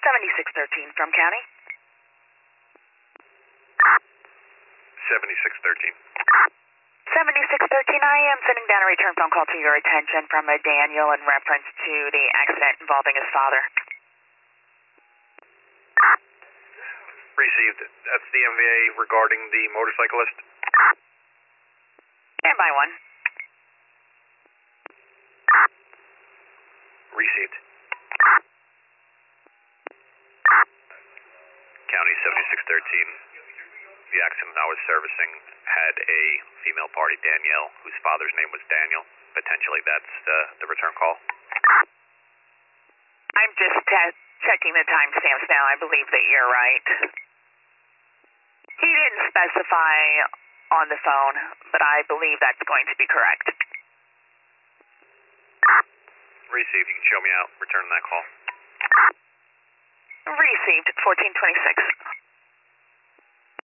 7613 from county. 7613. 7613, I am sending down a return phone call to your attention from a Daniel in reference to the accident involving his father. Received. That's the MVA regarding the motorcyclist. Stand by one. Received. County 7613. The accident I was servicing had a female party, Danielle, whose father's name was Daniel. Potentially that's the return call. I'm just checking the timestamps now. I believe that you're right. He didn't specify on the phone, but I believe that's going to be correct. Received. You can show me out. Return that call. Received, 1426.